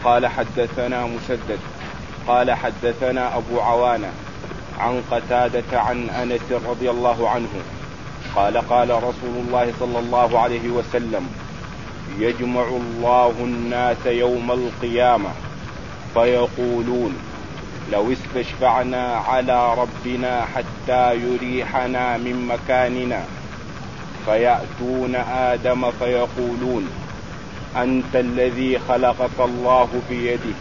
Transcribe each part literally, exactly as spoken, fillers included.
قال حدثنا مسدد قال حدثنا أبو عوانة عن قتادة عن أنس رضي الله عنه قال قال رسول الله صلى الله عليه وسلم: يجمع الله الناس يوم القيامة فيقولون: لو استشفعنا على ربنا حتى يريحنا من مكاننا، فيأتون آدم فيقولون: أنت الذي خلقك الله بيده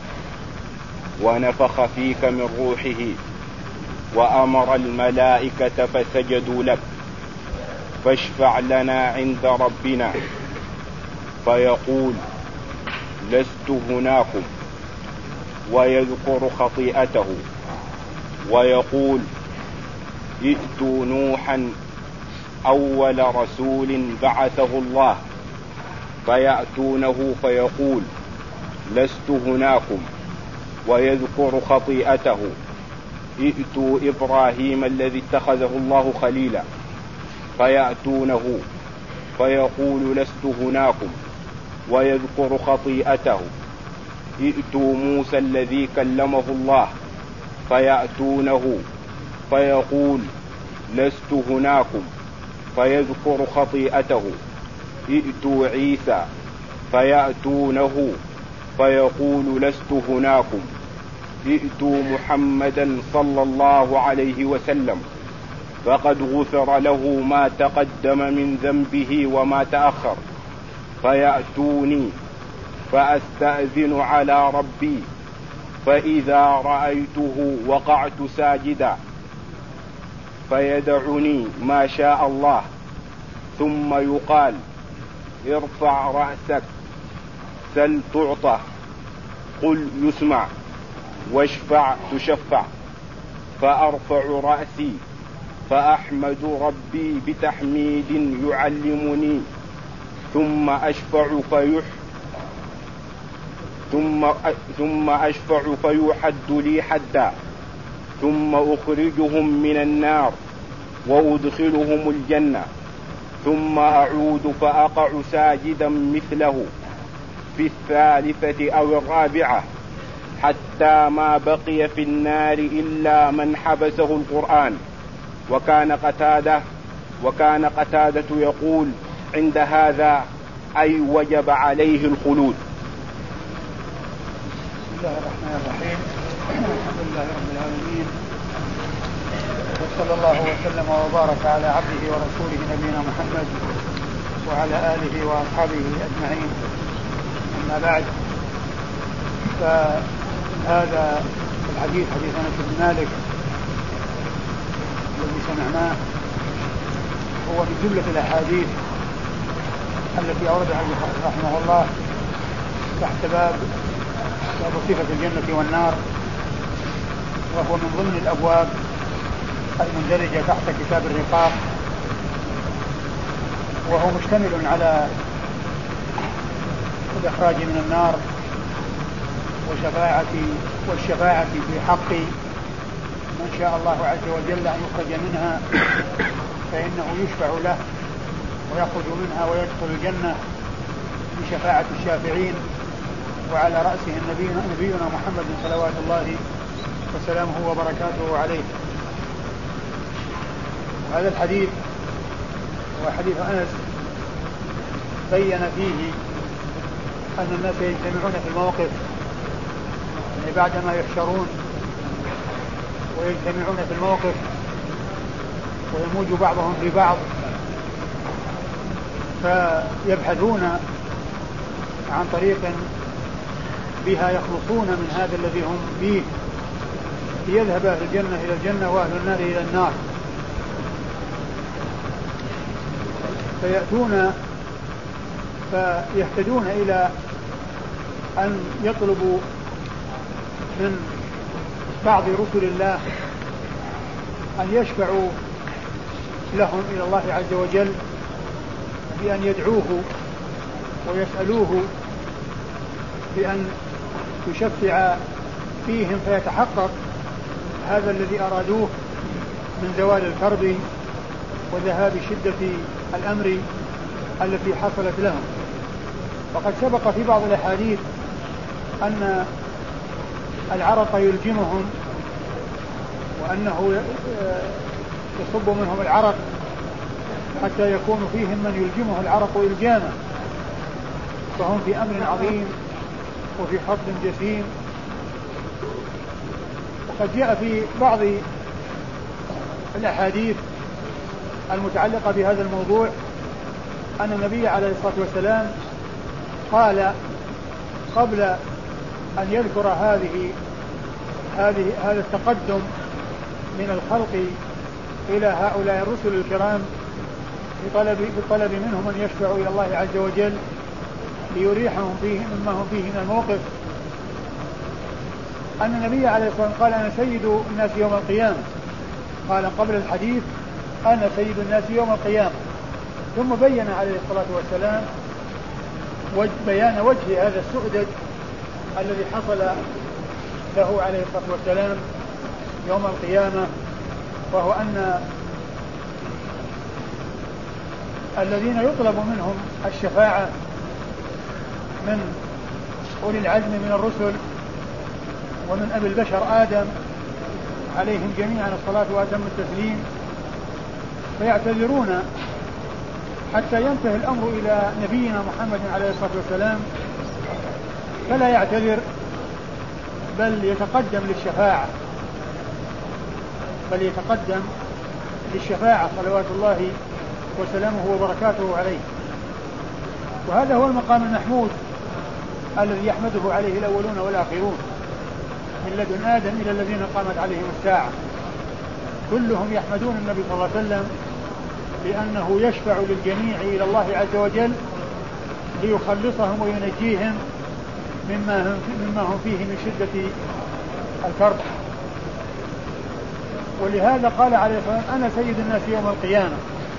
ونفخ فيك من روحه وأمر الملائكة فسجدوا لك، فاشفع لنا عند ربنا. فيقول: لست هناكم، ويذكر خطيئته، ويقول: ائتوا نوحا أول رسول بعثه الله، فيأتونه فيقول: لست هناكم، ويذكر خطيئته، ائتوا إبراهيم الذي اتخذه الله خليلا، فيأتونه فيقول: لست هناكم، ويذكر خطيئته، ائتوا موسى الذي كلمه الله، فيأتونه فيقول: لست هناكم، فيذكر خطيئته، ائتوا عيسى، فيأتونه فيقول: لست هناكم، ائتوا محمدا صلى الله عليه وسلم، فقد غفر له ما تقدم من ذنبه وما تأخر، فيأتوني فأستأذن على ربي، فإذا رأيته وقعت ساجدا، فيدعني ما شاء الله، ثم يقال: ارفع رأسك، سل تعطى، قل يسمع، واشفع تشفع. فأرفع رأسي فأحمد ربي بتحميد يعلمني، ثم أشفع فيح ثم ثم أشفع فيحد لي حدا، ثم أخرجهم من النار وأدخلهم الجنة، ثم أعود فأقع ساجدا مثله في الثالثة أو الرابعة، حتى ما بقي في النار إلا من حبسه القرآن. وكان قتادة وكان قتادة يقول عند هذا: أي وجب عليه الخلود. بسم الله الرحمن الرحيم. الحمد لله رب العالمين، وصلى الله وسلم وبارك على عبده ورسوله نبينا محمد وعلى آله وأصحابه أجمعين. أما بعد، فهذا الحديث حديث أنس بن مالك الذي سمعناه هو من جملة الأحاديث التي أوردها رحمه الله تحت باب باب صفة الجنة والنار، وهو من ضمن الأبواب المندرجة تحت كتاب الرقاق، وهو مشتمل على الإخراج من النار وشفاعة والشفاعة في حق من شاء الله عز وجل أن يخرج منها، فإنه يشفع له ويخرج منها ويدخل الجنة بشفاعة الشافعين، وعلى رأسه نبينا, نبينا محمد صلوات الله وسلامه وبركاته عليه. وهذا الحديث هو حديث أنس بين فيه أن الناس يجتمعون في الموقف، يعني بعدما يحشرون ويجتمعون في الموقف ويموج بعضهم في بعض، فيبحثون عن طريق بها يخلصون من هذا الذي هم فيه، ليذهب أهل الجنة إلى الجنة وأهل النار إلى النار. فيأتون فيحتاجون إلى أن يطلبوا من بعض رسل الله أن يشفعوا لهم إلى الله عز وجل بأن يدعوه ويسألوه بأن يشفع فيهم، فيتحقق هذا الذي أرادوه من زوال الكرب وذهاب شدة الأمر التي حصلت لهم. وقد سبق في بعض الأحاديث أن العرق يلجمهم وأنه يصب منهم العرق حتى يكون فيهم من يلجمه العرق إلجاما، فهم في أمر عظيم وفي حظ جسيم. وقد جاء في بعض الأحاديث المتعلقة بهذا الموضوع أن النبي عليه الصلاة والسلام قال قبل أن يذكر هذه هذه هذا التقدم من الخلق إلى هؤلاء الرسل الكرام بطلب, بطلب منهم أن يشفعوا إلى الله عز وجل ليريحهم فيه مما هم فيه من الموقف، أن النبي عليه الصلاة والسلام قال أنا سيد الناس يوم القيامة. قال قبل الحديث أنا سيد الناس يوم القيامة، ثم بين عليه الصلاة والسلام بيان وجه هذا السؤدد الذي حصل له عليه الصلاة والسلام يوم القيامة، وهو أن الذين يطلب منهم الشفاعة من أولي العزم من الرسل ومن أبي البشر آدم عليهم جميعا الصلاة وأتم التسليم فيعتذرون حتى ينتهي الأمر إلى نبينا محمد عليه الصلاة والسلام، فلا يعتذر بل يتقدم للشفاعة بل يتقدم للشفاعة صلوات الله وسلامه وبركاته عليه. وهذا هو المقام المحمود الذي يحمده عليه الأولون والآخرون من لدن آدم إلى الذين قامت عليهم الساعة، كلهم يحمدون النبي صلى الله عليه وسلم لأنه يشفع للجميع إلى الله عز وجل ليخلصهم وينجيهم مما هم, مما هم فيه من شدة الكرب. ولهذا قال عليه الصلاة والسلام أنا سيد الناس يوم القيامة،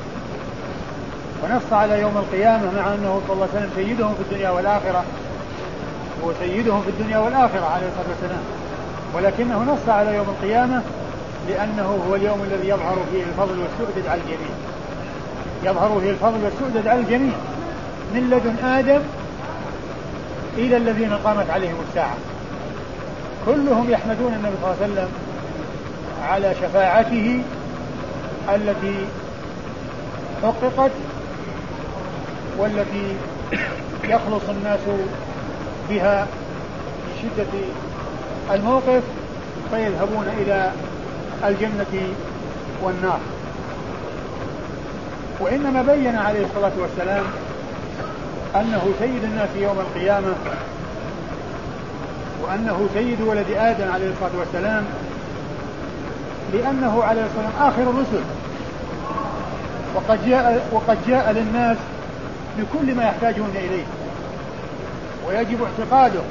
ونص على يوم القيامة مع أنه صلى الله عليه وسلم سيدهم في الدنيا والآخرة، هو سيدهم في الدنيا والآخرة عليه الصلاة والسلام، ولكنه نص على يوم القيامة لأنه هو اليوم الذي يظهر فيه الفضل والسؤدد على الجميع، يظهر فيه الفضل والسؤدد على الجميع من لدن آدم إلى الذين قامت عليهم الساعة، كلهم يحمدون النبي صلى الله عليه وسلم على شفاعته التي حققت والتي يخلص الناس بها من شدة الموقف فيذهبون إلى الجنة والنار. وإنما بين عليه الصلاة والسلام أنه سيد الناس يوم القيامة وأنه سيد ولد آدم عليه الصلاة والسلام لأنه عليه الصلاة والسلام آخر الرسل، وقد جاء, وقد جاء للناس بكل ما يحتاجون إليه ويجب اعتقاده،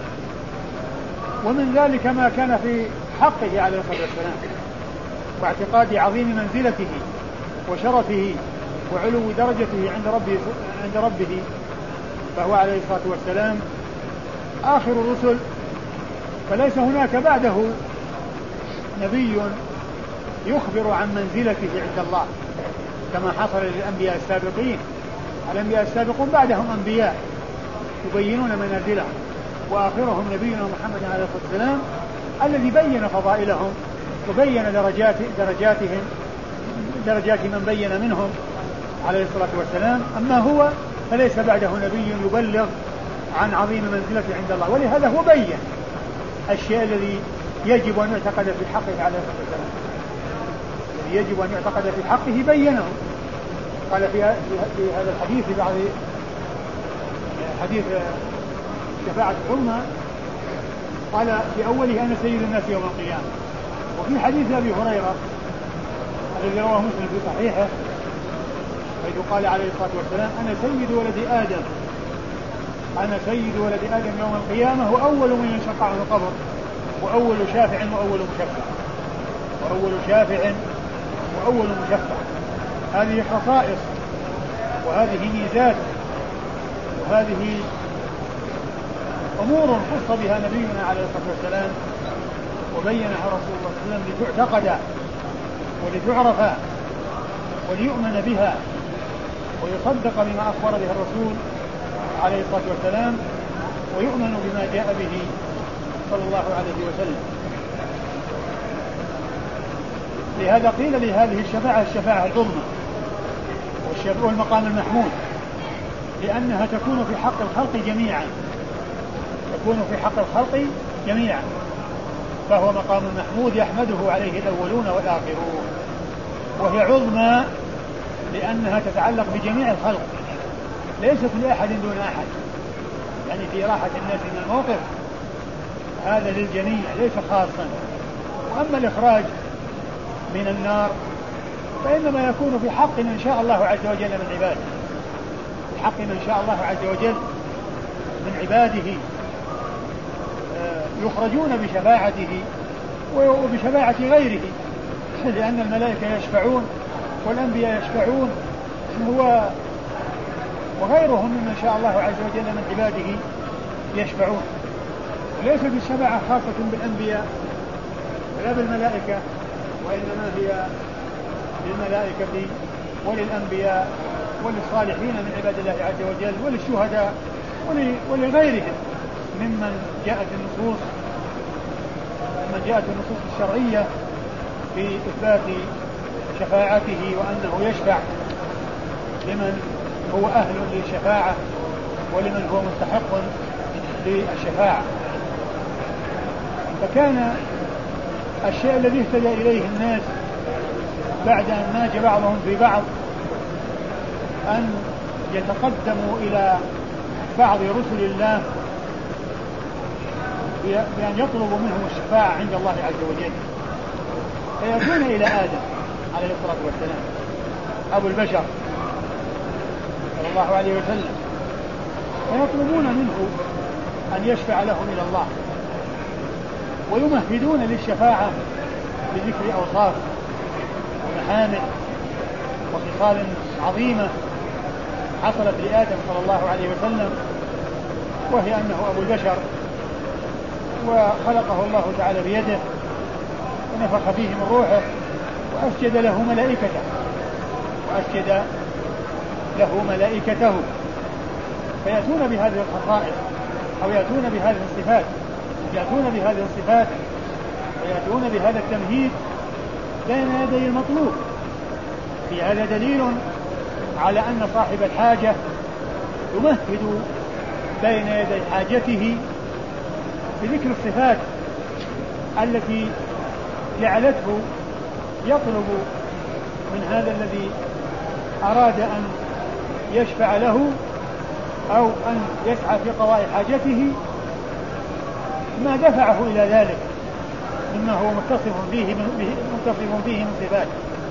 ومن ذلك ما كان في حقه عليه الصلاة والسلام واعتقاد عظيم منزلته وشرفه وعلو درجته عند ربه, عند ربه فهو عليه الصلاة والسلام آخر الرسل، فليس هناك بعده نبي يخبر عن منزلته عند الله كما حصل للأنبياء السابقين. الأنبياء السابقون بعدهم أنبياء يبينون منازلهم، وآخرهم نبينا محمد عليه الصلاة والسلام الذي بين فضائلهم وبين درجات درجاتهم درجات من بين منهم عليه الصلاة والسلام. أما هو فليس بعده نبي يبلغ عن عظيم منزلته عند الله، ولهذا هو بين الشيء الذي يجب أن يعتقد في حقه عليه الصلاة والسلام، الذي يجب أن يعتقد في حقه بينه. قال في هذا الحديث في بعض حديث شفاعة الأمة قال في أوله أنا سيد الناس يوم القيامة، وفي حديث أبي هريرة الذي رواه مسلم في صحيحه حيث قال عليه الصلاة والسلام أنا سيد ولد آدم أنا سيد ولد آدم يوم القيامة وأول من ينشق عنه القبر وأول شافع وأول مشفع وأول شافع وأول مشفع. هذه خصائص وهذه ميزات وهذه أمور خص بها نبينا عليه الصلاة والسلام وبينها رسول الله صلى الله عليه وسلم لتعتقد ولتعرف وليؤمن بها ويصدق بما أخبر به الرسول عليه الصلاة والسلام ويؤمن بما جاء به صلى الله عليه وسلم. لهذا قيل لهذه الشفاعة الشفاعة العظمى والمقام المحمود، لأنها تكون في حق الخلق جميعا تكون في حق الخلق جميعا فهو مقام محمود يحمده عليه الأولون والآخرون. وهي عظمى لأنها تتعلق بجميع الخلق، ليست لأحد دون أحد، يعني في راحة الناس من الموقف هذا للجميع ليس خاصا. وأما الإخراج من النار فإنما يكون في حق من شاء الله عز وجل من عباده، في حق من شاء الله عز وجل من عباده يخرجون بشفاعته وبشفاعة غيره، لأن الملائكة يشفعون والأنبياء يشفعون وغيرهم من شاء الله عز وجل من عباده يشفعون. وليست الشفاعة خاصة بالأنبياء ولا بالملائكة، وإنما هي للملائكة وللأنبياء وللصالحين من عباد الله عز وجل وللشهداء ولغيرهم ممن جاءت النصوص من جاءت النصوص الشرعية في إثبات شفاعته وأنه يشفع لمن هو أهل للشفاعة ولمن هو مستحق للشفاعة. فكان الشيء الذي اهتدى إليه الناس بعد أن ناج بعضهم في بعض أن يتقدموا إلى بعض رسل الله بأن يطلبوا منهم الشفاعة عند الله عز وجل، فيأتون إلى آدم عليه الصلاة والسلام أبو البشر صلى الله عليه وسلم فيطلبون منه أن يشفع لهم إلى الله، ويمهدون للشفاعة بذكر أوصاف ومحامد وخصال عظيمة حصلت لآدم صلى الله عليه وسلم، وهي أنه أبو البشر وخلقه الله تعالى بيده ونفخ فيه من روحه وأسجد له ملائكته وأسجد له ملائكته فيأتون بهذه الخصائص أو يأتون بهذه الصفات يأتون بهذه الصفات ويأتون بهذا التمهيد بين يدي المطلوب. في هذا دليل على أن صاحب الحاجة يمهد بين يدي حاجته بذكر الصفات التي جعلته يطلب من هذا الذي أراد أن يشفع له أو أن يسعى في قضاء حاجته ما دفعه إلى ذلك مما هو متصف فيه متصف فيه من صفات.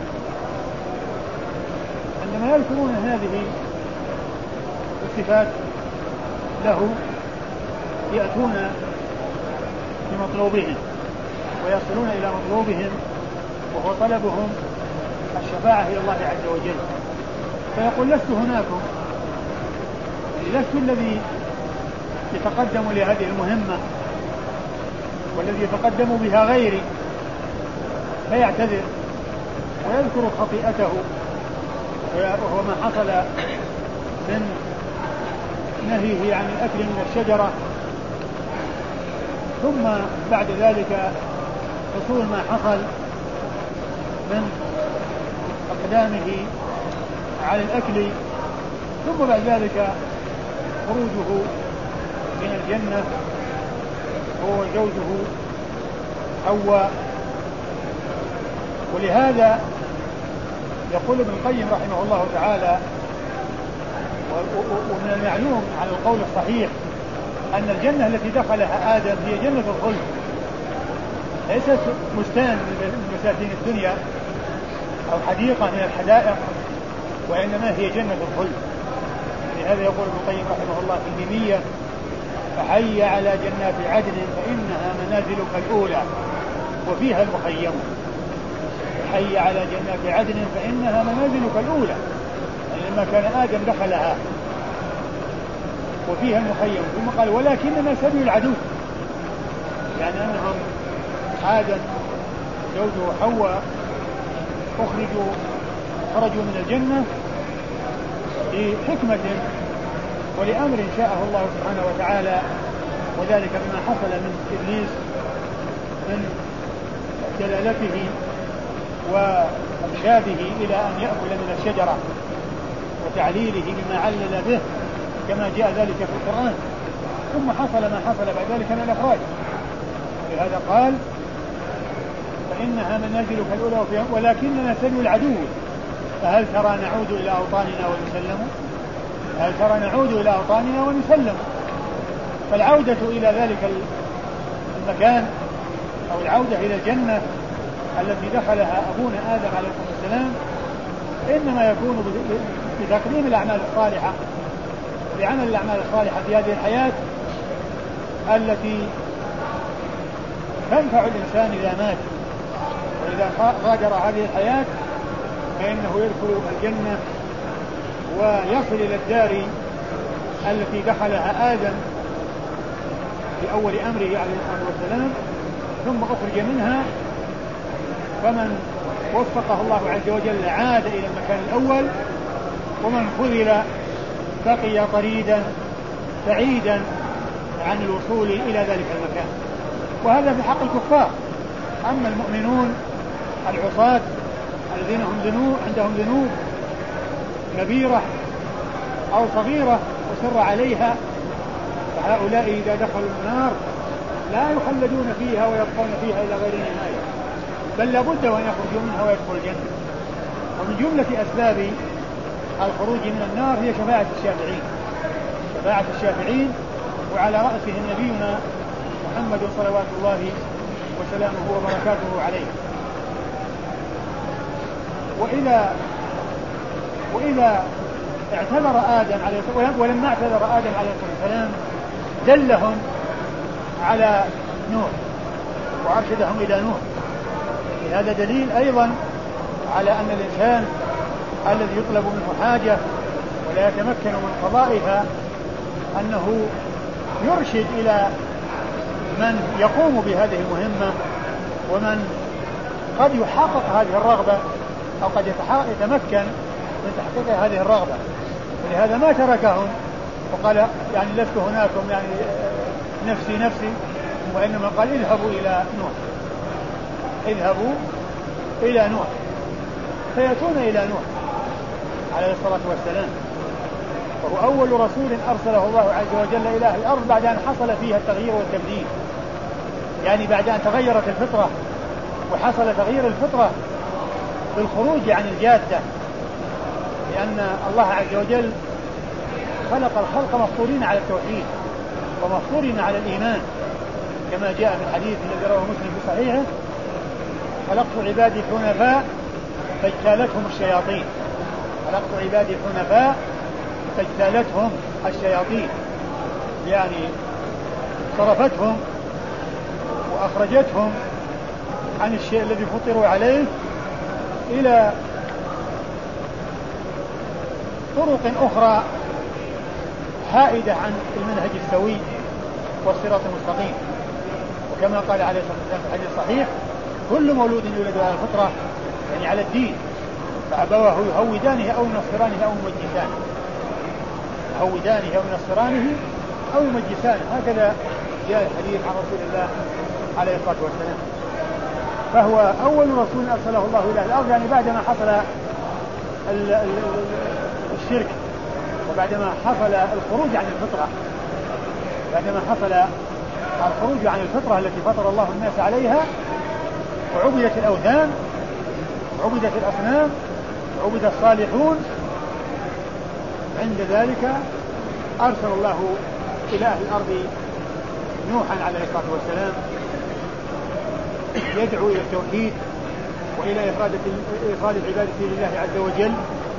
عندما يذكرون هذه الصفات له يأتون بمطلوبهم ويصلون إلى مطلوبهم وهو طلبهم الشفاعة إلى الله عز وجل، فيقول لست هناكم، لست الذي يتقدم لهذه المهمة والذي يتقدم بها غيري، فيعتذر ويذكر خطيئته وهو ما حصل من نهيه عن الأكل من الشجرة، ثم بعد ذلك حصول ما حصل من أقدامه على الأكل، ثم بعد ذلك خروجه من الجنة هو وزوجه حواء. ولهذا يقول ابن القيم رحمه الله تعالى ومن المعلوم على القول الصحيح أن الجنة التي دخلها آدم هي جنة الخلد، ليست بستان من بساتين الدنيا أو حديقة من الحدائق، وإنما هي جنة الخلد. لهذا يقول ابن القيم رحمه الله في الميمية: فحي على جنات عدن فإنها منازلك الأولى وفيها المخيم. حي على جنات عدن فإنها منازلك الأولى، يعني لما كان آدم دخلها وفيها المخيم. ثم قال: ولكننا سبيل العدو، يعني أنهم آدم زوجه حواء أخرجوا خرجوا من الجنة لحكمة ولأمر شاءه الله سبحانه وتعالى وذلك بما حصل من إبليس من دلالته وإرشاده إلى أن يأكل من الشجرة وتعليله بما علل به كما جاء ذلك في القرآن، ثم حصل ما حصل بعد ذلك من الإخراج. ولهذا قال فإنها منازلك الأولى ولكننا سبيل العدو فهل ترى نعود إلى أوطاننا ونسلم هل ترى نعود إلى أوطاننا ونسلم. فالعودة إلى ذلك المكان أو العودة إلى الجنة التي دخلها أبونا آدم عليه الصلاة والسلام إنما يكون بتقديم الأعمال الصالحة، بعمل الأعمال الصالحة في هذه الحياة التي تنفع الإنسان إذا مات، وإذا غادر هذه الحياة فإنه يدخل الجنة ويصل إلى الدار التي دخلها آدم في أول أمره عليه الصلاة والسلام ثم أخرج منها. فمن وفقه الله عز وجل عاد إلى المكان الأول، ومن خذل بقي طريدا بعيدا عن الوصول إلى ذلك المكان. وهذا في حق الكفار. أما المؤمنون العصاة الذين هم ذنوب عندهم ذنوب كبيرة أو صغيرة وسر عليها، فهؤلاء إذا دخلوا النار لا يخلدون فيها ويبقون فيها إلى غير نهاية، بل لابد وأن يخرجوا منها ويدخلوا الجنة. ومن جملة أسباب الخروج من النار هي شفاعة الشافعين شفاعة الشافعين وعلى رأسهم نبينا محمد صلوات الله وسلامه وبركاته عليه. وإذا وإذا اعتذر آدم عليه الصلاة ولما اعتذر آدم عليه الصلاة والسلام دلهم على نوح وأرشدهم إلى نوح. هذا دليل أيضا على أن الإنسان الذي يطلب منه حاجة ولا يتمكن من قضائها أنه يرشد إلى من يقوم بهذه المهمة ومن قد يحقق هذه الرغبة أو قد يتمكن من تحقيق هذه الرغبة. ولهذا ما تركهم وقال يعني لست هناكم يعني نفسي نفسي، وإنما قال اذهبوا إلى نوح اذهبوا إلى نوح فيأتون إلى نوح عليه الصلاة والسلام، وهو أول رسول أرسله الله عز وجل إلى أهل الأرض بعد أن حصل فيها التغيير والتبديل، يعني بعد أن تغيرت الفطرة وحصل تغيير الفطرة بالخروج عن الجادة، لأن الله عز وجل خلق الخلق مفطورين على التوحيد ومفطورين على الإيمان، كما جاء في الحديث الذي رواه مسلم في صحيحه: خلقت عبادي حنفاء فاجتالتهم الشياطين خلقت عبادي حنفاء فاجتالتهم الشياطين، يعني صرفتهم وأخرجتهم عن الشيء الذي فطروا عليه إلى طرق أخرى حائدة عن المنهج السوي والصراط المستقيم. وكما قال عليه الصلاة والسلام في الحديث الصحيح: كل مولود يولد على الفطرة، يعني على الدين، فأبواه يهودانه أو ينصرانه أو يمجسانه يهودانه أو ينصرانه أو يمجسانه هكذا جاء الحديث عن رسول الله عليه الصلاة والسلام. فهو أول رسول أرسله الله إلى الأرض، يعني بعدما حصل الشرك وبعدما حصل الخروج عن الفطرة بعدما حصل الخروج عن الفطرة التي فطر الله الناس عليها، وعبدت الأوثان وعبدت الأصنام وعبد الصالحون. عند ذلك أرسل الله إلى أهل الأرض نوحا عليه الصلاة والسلام يدعو إلى التوحيد وإلى إفراد العبادة لله عز وجل.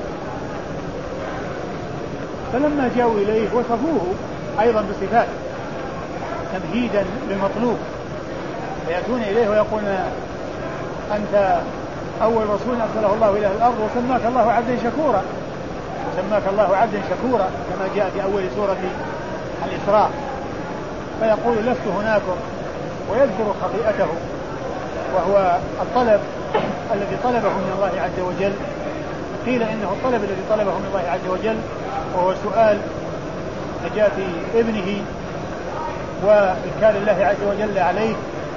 فلما جاءوا إليه وصفوه أيضا بصفات تمهيدا للمطلوب، فيأتون إليه ويقولون: أنت أول رسول أرسله الله إلى الأرض وسماك الله عبدا شكورا وسماك الله عبدا شكورا كما جاء في أول سورة الإسراء. فيقول: لست هناكم، ويذكر خطيئته، وهو الطلب الذي طلبه من الله عز وجل. قيل إنه الطلب الذي طلبه من الله عز وجل وهو سؤال نجاة ابنه وإنكار الله عز وجل عليه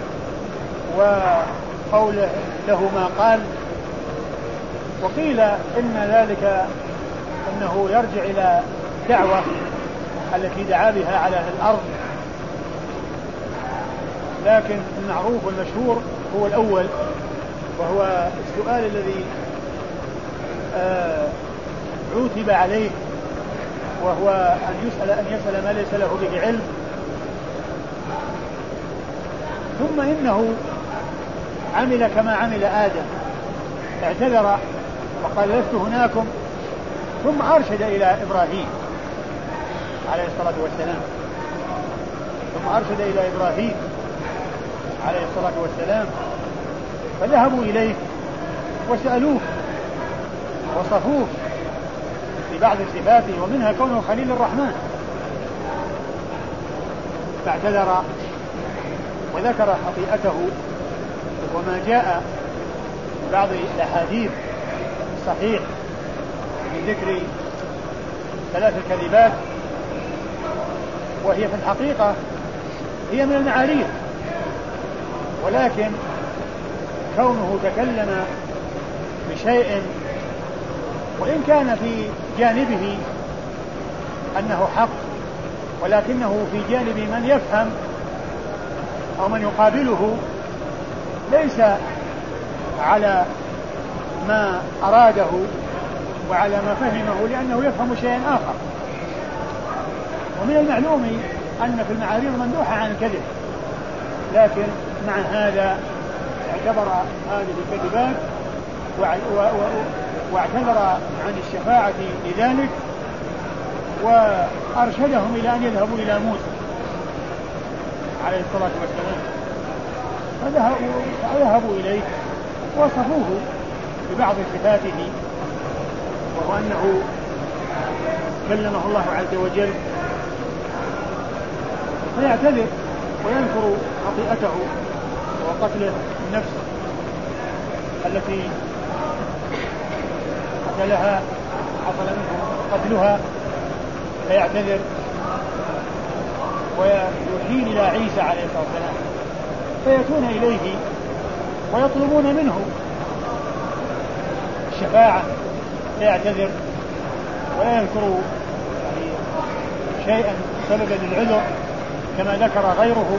وقوله له ما قال. وقيل إن ذلك أنه يرجع إلى دعوة التي دعا بها على الأرض، لكن المعروف والمشهور هو الأول، وهو السؤال الذي عوتب عليه، وهو أن يسأل أن يسأل ما ليس له به علم. ثم إنه عمل كما عمل آدم، اعتذر وقال لست هناكم، ثم أرشد إلى إبراهيم عليه الصلاة والسلام ثم أرشد إلى إبراهيم عليه الصلاة والسلام فذهبوا إليه وسألوه وصفوه ببعض صفاته، ومنها كونه خليل الرحمن، فاعتذر وذكر خطيئته وما جاء بعض الأحاديث الصحيح من ذكر ثلاث الكذبات، وهي في الحقيقة هي من المعاريف، ولكن كونه تكلم بشيء وإن كان في جانبه أنه حق، ولكنه في جانب من يفهم أو من يقابله ليس على ما أراده وعلى ما فهمه، لأنه يفهم شيئا آخر. ومن المعلوم أن في المعاريض ممنوحة عن الكذب، لكن مع هذا اعتبر هذه الكذبات واعتذر عن الشفاعة لذلك، وأرشدهم إلى أن يذهبوا إلى موسى عليه الصلاة والسلام، فذهبوا إليه وصفوه ببعض صفاته، وهو أنه كلمه الله عز وجل، فيعتذر ويذكر خطيئته وقتله النفس التي قتلها حصل منه قتلها، فيعتذر ويحيل إلى عيسى عليه الصلاة والسلام، فيأتون إليه ويطلبون منه الشفاعة، فيعتذر ولا يذكر شيئا سببا للعذر كما ذكر غيره،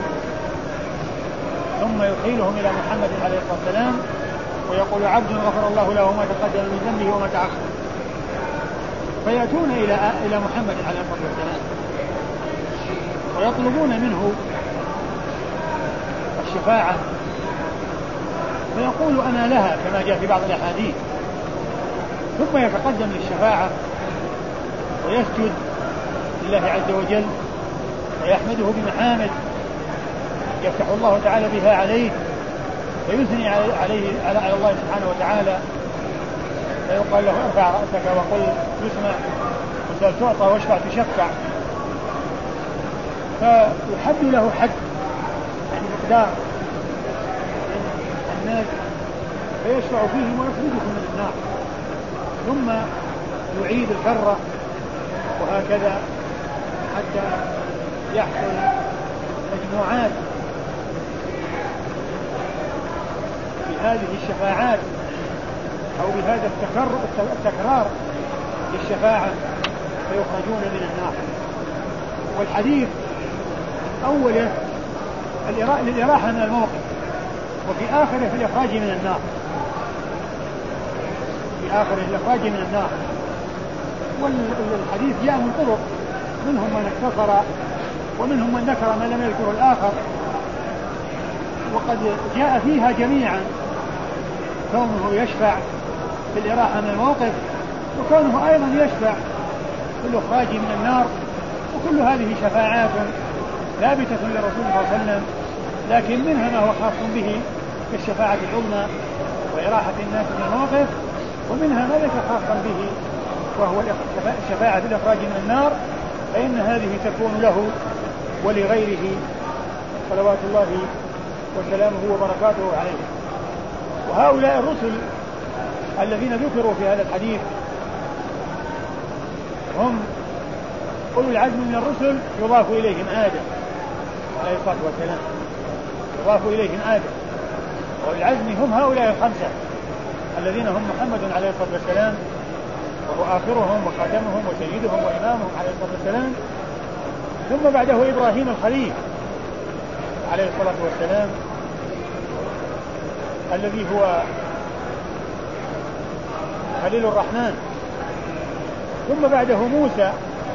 ثم يحيلهم إلى محمد عليه الصلاة والسلام ويقول عبد غفر الله له ما تقدم من ذنبه وما تأخر، فيأتون إلى إلى محمد عليه الصلاة والسلام ويطلبون منه الشفاعة، فيقول أنا لها كما جاء في بعض الأحاديث، ثم يتقدم للشفاعة ويسجد لله عز وجل ويحمده بمحامد يفتح الله تعالى بها عليه، ويثني عليه على الله سبحانه وتعالى، فيقال له ارفع رأسك وقل يسمع وسأل تعطى واشفع تشفع، فيحد له حد يعني مقدار الناس فيشفع فيهم ويخرجهم من النار، ثم يعيد الكرة وهكذا حتى يحصل مجموعات بهذه الشفاعات أو بهذا التكرار للشفاعة فيخرجون من النار. والحديث أوله الإراحة من الموقف، وفي آخره في الإخراج من النار، في آخره الإخراج من النار. والحديث جاء من طرق، منهم من اختصر ومنهم من ذكر ما لم يذكره الآخر، وقد جاء فيها جميعا كونه يشفع في الإراحة من الموقف، وكونه أيضا يشفع في الإخراج من النار، وكل هذه شفاعات ثابتة لرسول الله صلى الله عليه وسلم، لكن منها ما هو خاص به كالشفاعة العظمى وإراحة الناس من الموقف، ومنها ما ليس خاصا به وهو الشفاعة في الإخراج من النار، فإن هذه تكون له ولغيره صلوات الله وسلامه وبركاته عليه. وهؤلاء الرسل الذين ذكروا في هذا الحديث هم أولو العزم من الرسل، يضاف إليهم آدم عليه الصلاة والسلام، يضاف إليهم آدم، والعزم هم هؤلاء الخمسة الذين هم محمد عليه الصلاة والسلام وهو آخرهم وخاتمهم وسيدهم وإمامهم عليه الصلاة والسلام، ثم بعده إبراهيم الخليل عليه الصلاة والسلام الذي هو خليل الرحمن، ثم بعده موسى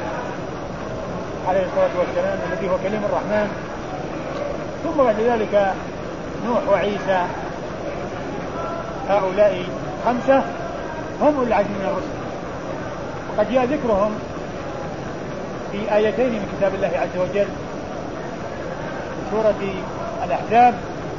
عليه الصلاة والسلام الذي هو كليم الرحمن، ثم بعد ذلك نوح وعيسى. هؤلاء خمسة هم أولي العزم من الرسل، وقد جاء ذكرهم في آيتين من كتاب الله عز وجل في سورة الأحزاب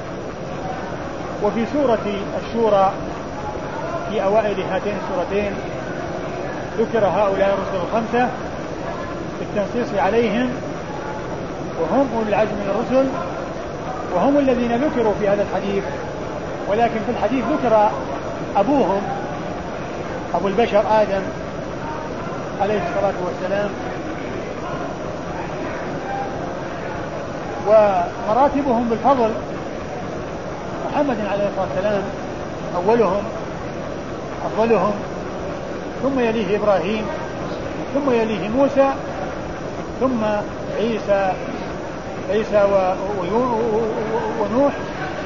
وفي سورة الشورى. في أوائل هاتين السورتين ذكر هؤلاء الرسل الخمسة بالتنصيص عليهم، وهم أولي العزم من الرسل، وهم الذين ذكروا في هذا الحديث. ولكن في الحديث ذكر أبوهم أبو البشر آدم عليه الصلاة والسلام، ومراتبهم بالفضل محمد عليه الصلاة والسلام أولهم أفضلهم، ثم يليه إبراهيم، ثم يليه موسى، ثم عيسى عيسى ونوح.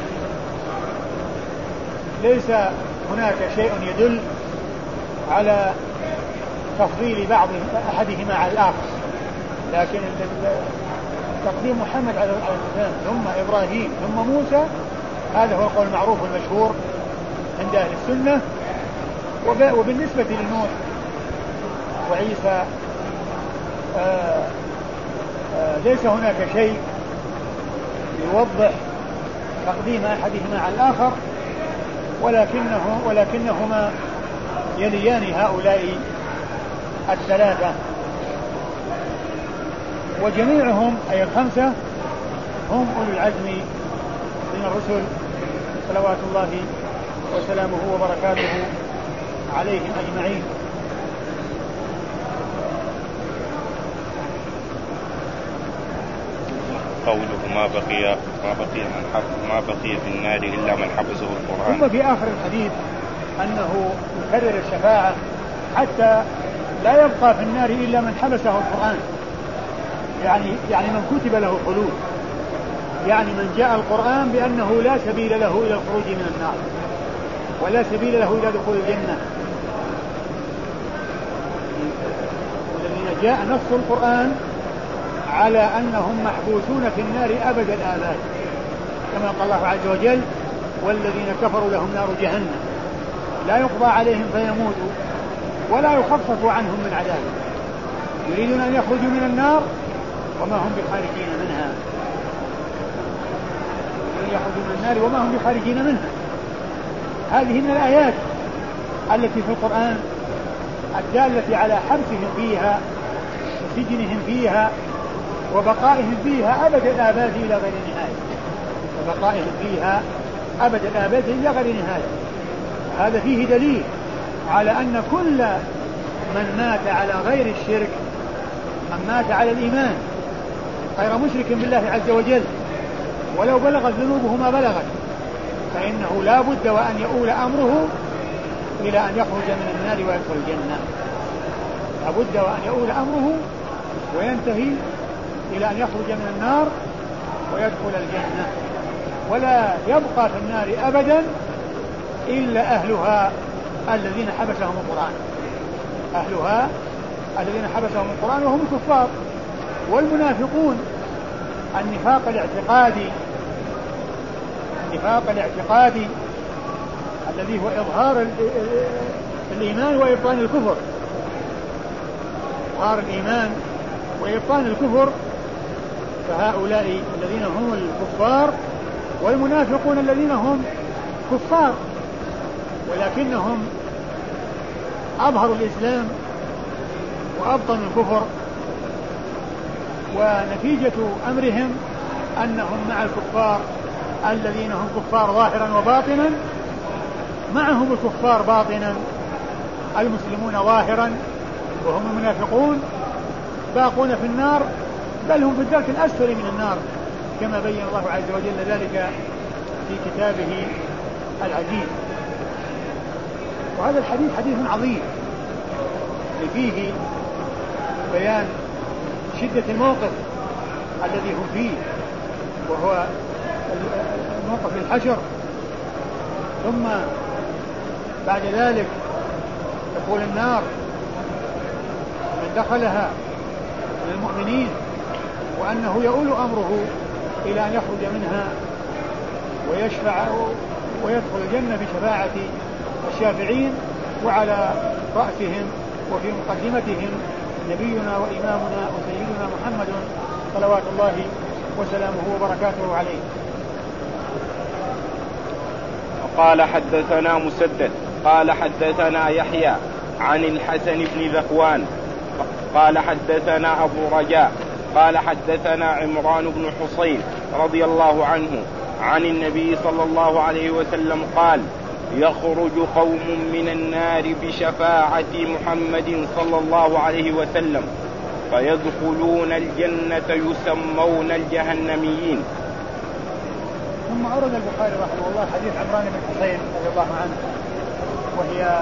ليس هناك شيء يدل على تفضيل بعض أحدهما على الآخر، لكن تقديم محمد عليه الصلاة والسلام ثم إبراهيم ثم موسى هذا هو القول المعروف والمشهور عند أهل السنة. وبالنسبة لنوح وعيسى آآ آآ ليس هناك شيء يوضح تقديم أحدهما على الآخر، ولكنه ولكنهما يليان هؤلاء الثلاثة، وجميعهم أي الخمسة هم أولي العزم من الرسل صلوات الله وسلامه وبركاته عليهم أجمعين. قوله ما بقي ما بقي من حب ما بقي في النار إلا من حبسه القرآن. ثم في آخر الحديث أنه يكرر الشفاعة حتى لا يبقى في النار إلا من حبسه القرآن، يعني يعني من كتب له الخلود، يعني من جاء القرآن بأنه لا سبيل له إلى الخروج من النار ولا سبيل له إلى دخول الجنة. والذين جاء نص القرآن على أنهم محبوسون في النار أبد الآباد، كما قال الله عز وجل والذين كفروا لهم نار جهنم لا يقضى عليهم فيموتوا ولا يخفف عنهم من عذابه يريدون أن يخرجوا من النار وما هم بخارجين منها يخرجوا من النار وما هم بخارجين منها. هذه من الآيات التي في القرآن الدالة على حبسهم فيها وسجنهم فيها وبقائهم فيها أبد الآباد إلى غير نهاية وبقائهم فيها أبد الآباد إلى غير نهاية. هذا فيه دليل على أن كل من مات على غير الشرك، من مات على الإيمان غير مشرك بالله عز وجل ولو بلغت ذنوبه ما بلغت، فإنه لا بد وأن يؤول أمره إلى أن يخرج من النار ويدخل الجنة. لا بد وأن يؤول أمره وينتهي إلى أن يخرج من النار ويدخل الجنة، ولا يبقى في النار أبدا إلا أهلها الذين حبسهم القرآن، أهلها الذين حبسهم القرآن وهم الكفار والمنافقون. النفاق الاعتقادي النفاق الاعتقادي الذي هو إظهار الإيمان وإبطان الكفر، إظهار الإيمان وإبطان الكفر، فهؤلاء الذين هم الكفار والمنافقون الذين هم كفار ولكنهم أظهروا الإسلام وأبطنوا الكفر، ونتيجة أمرهم أنهم مع الكفار الذين هم كفار ظاهرا وباطنا، معهم الكفار باطنا المسلمون ظاهرا وهم المنافقون باقون في النار، بل هم في الدرك الأسفل من النار كما بين الله عز وجل ذلك في كتابه العزيز. وهذا الحديث حديث عظيم فيه بيان شدة الموقف الذي هم فيه، وهو الموقف للحشر. ثم بعد ذلك تقول النار من دخلها من المؤمنين، وأنه يؤول أمره إلى أن يخرج منها ويشفع ويدخل الجنة بشفاعة الشافعين، وعلى رأسهم وفي مقدمتهم نبينا وإمامنا وسيدنا محمد صلوات الله وسلامه وبركاته عليه. قال حدثنا مسدد قال حدثنا يحيى عن الحسن بن ذكوان قال حدثنا أبو رجاء قال حدثنا عمران بن حصين رضي الله عنه عن النبي صلى الله عليه وسلم قال: يخرج قوم من النار بشفاعة محمد صلى الله عليه وسلم فيدخلون الجنة يسمون الجهنميين. ثم أورد البخاري رحمه الله حديث عمران بن حصين رضي الله عنه، وهي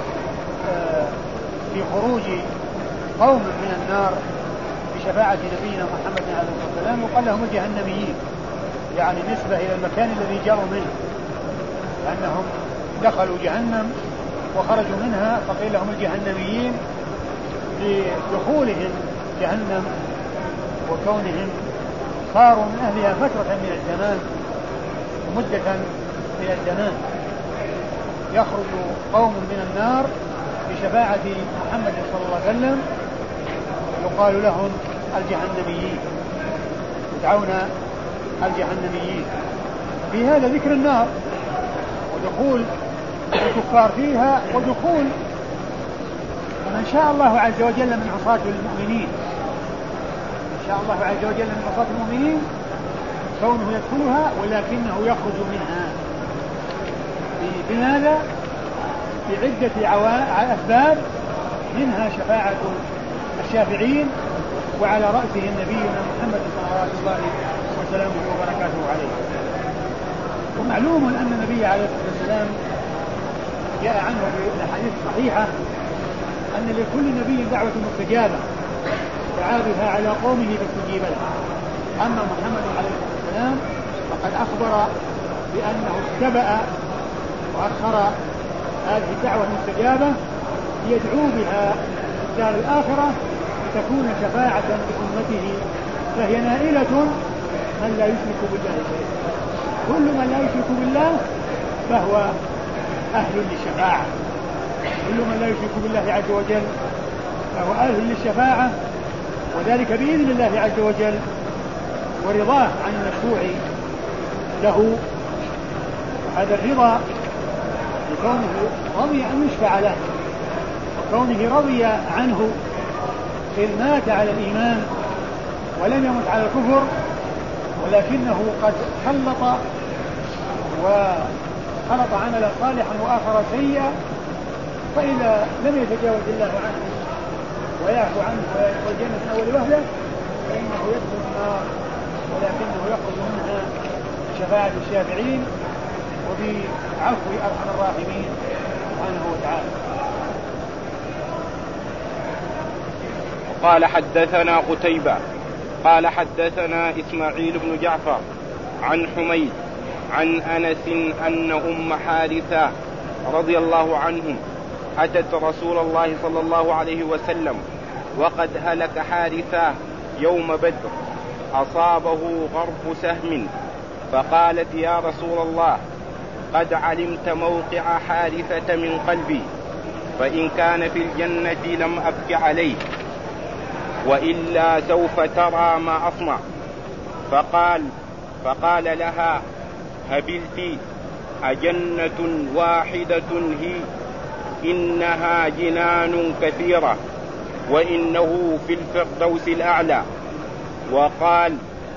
في خروج قوم من النار بشفاعة نبينا محمد عليه الصلاة والسلام، وقال لهم الجهنميين، يعني نسبة إلى المكان الذي جاءوا منه، لأنهم دخلوا جهنم وخرجوا منها فقيل لهم الجهنميين لدخولهم جهنم وكونهم صاروا من أهلها فترة من الزمان ومدة من الزمان. يخرج قوم من النار بشفاعة محمد صلى الله عليه وسلم يقال لهم الجهنميين، يدعون الجهنميين. في هذا ذكر النار ودخول الكفار فيها ودخول من شاء الله عز وجل من عصاة المؤمنين، من شاء الله عز وجل من عصاة المؤمنين كونه يدخلها ولكنه يخرج منها. بماذا؟ بعدة أسباب، منها شفاعة الشافعين وعلى رأسهم نبينا محمد صلى الله وسلامه وبركاته عليه. ومعلوم أن النبي عليه الصلاة والسلام جاء عنه في الحديث الصحيحة أن لكل نبي دعوة مستجابة دعا بها على قومه فاستجيب له. أما محمد عليه الصلاة والسلام فقد أخبر بأنه اتبع وأخر هذه الدعوة المستجابة يدعو بها في الدار الآخرة لتكون شفاعة لأمته، فهي نائلة من لا يشرك بالله شيئا. كل من لا يشرك بالله فهو أهل للشفاعة، كل من لا يشرك بالله عز وجل فهو أهل للشفاعة، وذلك بإذن الله عز وجل ورضاه عن المشروع له. هذا الرضا لكونه رضي أن يشفع له، وكونه رضي عنه إذ مات على الإيمان ولم يمت على الكفر، ولكنه قد خلط وخلط عملا صالحا وآخر سيئا، فإذا لم يتجاوز الله عنه ويعفو عنه ويدخل الجنة من أول وهلة فإنه يدخل النار، ولكنه يخرج منها بشفاعة الشافعين وبعفو أرحم الراحمين سبحانه وتعالى. قال حدثنا قتيبة قال حدثنا إسماعيل بن جعفر عن حميد عن أنس أن أم حارثة رضي الله عنهم أتت رسول الله صلى الله عليه وسلم وقد هلك حارثة يوم بدر، أصابه غرف سهم، فقالت: يا رسول الله، قد علمت موقع حارثة من قلبي، فإن كان في الجنة لم أبك عليه، وإلا سوف ترى ما أصنع. فقال فقال لها: هبلت، أجنة واحدة هي؟ إنها جنان كثيرة، وإنه في الفردوس الأعلى. وقال: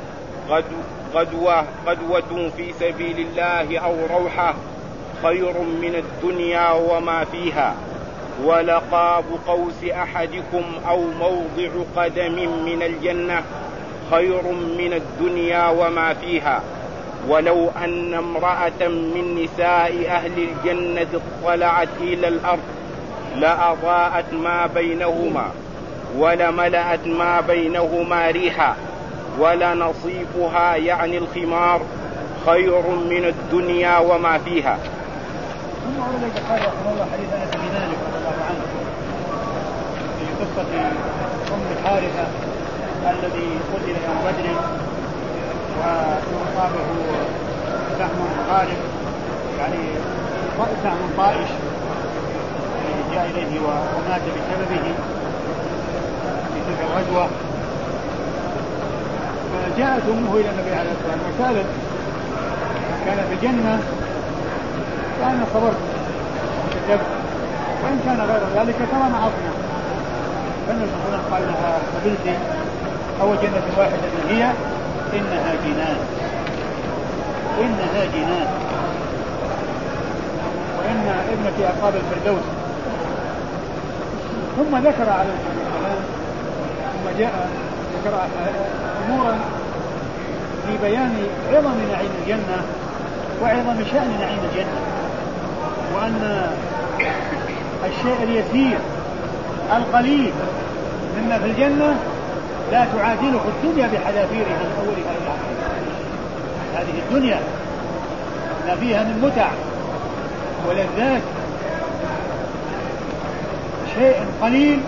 غدوة, غدوة في سبيل الله أو روحة خير من الدنيا وما فيها، ولقاب قوس أحدكم أو موضع قدم من الجنة خير من الدنيا وما فيها. ولو أن امرأة من نساء أهل الجنة اطلعت إلى الأرض لأضاءت ما بينهما ولملأت ما بينهما ريحا ولنصيفها يعني الخمار خير من الدنيا وما فيها. ثم أولا قال رحمه الله حديث أنس بن مالك رضي الله عنه في قصة أم الحارثة الذي قتل يوم بدر وأصابه سهم خالد يعني سهم طائش جاء إليه ومات بسببه في تلك الغزوة. فجاءت أمه إلى النبي عليه الصلاة والسلام وسألت كان في الجنة فأنا صبرت وكذبت وإن كان غير ذلك كما عرفنا. فالنبي صلى الله عليه وسلم قال لها قبلتي أو جنة واحدة هي إنها جنان إنها جنان وإن ابنتي أصاب الفردوس. ثم ذكر عليه الصلاة والسلام ثم جاء ذكر أمورا في بيان عظم نعيم الجنة وعظم شأن نعيم الجنة، وأن الشيء اليسير القليل مما في الجنة لا تعادله الدنيا بحذافيرها من أولها إلى آخرها. هذه الدنيا ما فيها من متع ولذات شيء قليل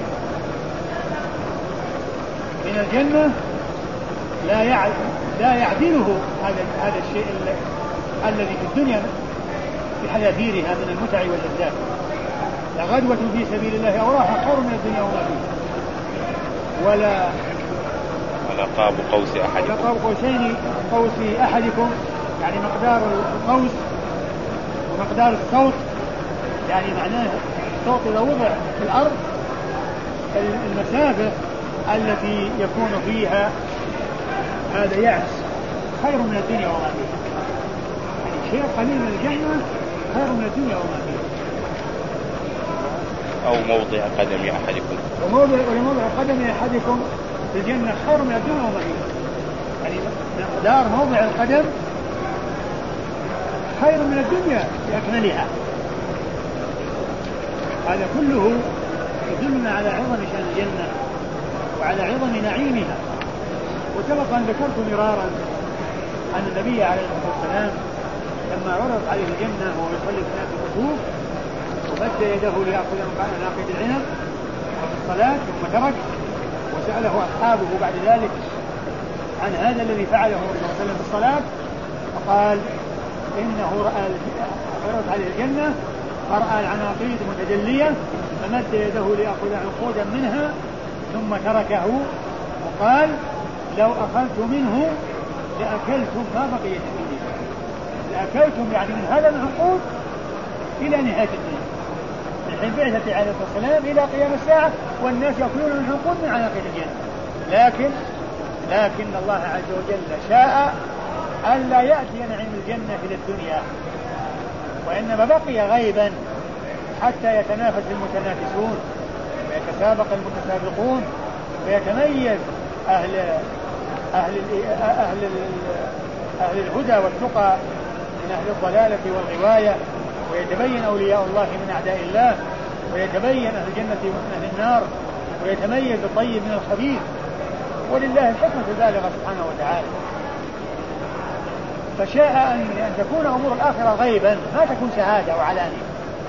من الجنة لا لا يعدله هذا هذا الشيء الذي في الدنيا بحذافيرها من المتع واللذات. لغدوة في سبيل الله أو راحة خير من الدنيا وما فيها. ولا ولا قاب قوس أحدكم ولا قاب قوسين قوس أحدكم يعني مقدار القوس ومقدار الصوت، يعني معناه الصوت إذا وضع في الأرض المسافة التي يكون فيها هذا يعس خير من الدنيا وما فيها. يعني شيء قليل من الجنة خير من الدنيا وما فيها. أو موضع قدم أحدكم وموضع وموضع قدم أحدكم في الجنة خير من الدنيا وما فيها. يعني مقدار موضع القدم خير من الدنيا بأكملها. هذا كله يدلنا على عظم شأن الجنة وعلى عظم نعيمها. وسبق أن ذكرت مرارا أن النبي عليه الصلاة والسلام لما عرض عليه الجنة وهو يصلي في الكسوف ومد يده ليأخذ ناقية العنب وفي الصلاة ثم ترك وسأله أصحابه بعد ذلك عن هذا الذي فعله الرسول صلى الله عليه وسلم في الصلاة فقال إنه رأى عرض عليه الجنة فرأى العناقيد متجلية فمد يده ليأخذ عنقودا منها ثم تركه وقال لو أخذت منه لأكلتم ما بقي مني. لأكلتم يعني من هذا العنقود إلى نهاية الدنيا من حين بعثة عليه الصلاة والسلام إلى قيام الساعة والناس يأكلون من عنقود من عناقيد الجنة. لكن لكن الله عز وجل شاء ألا يأتي نعيم الجنة إلى الدنيا وإنما بقي غيبا حتى يتنافس المتنافسون ويتسابق المتسابقون ويتميز أهل أهل أهل أهل الهدى والتقى من أهل الضلالة والغواية ويتبين أولياء الله من أعداء الله ويتبين أهل الجنة ومن أهل النار ويتميز الطيب من الخبيث. ولله الحكمة البالغة سبحانه وتعالى. فشاء أن تكون أمور الآخرة غيبا ما تكون شهادة وعلانية.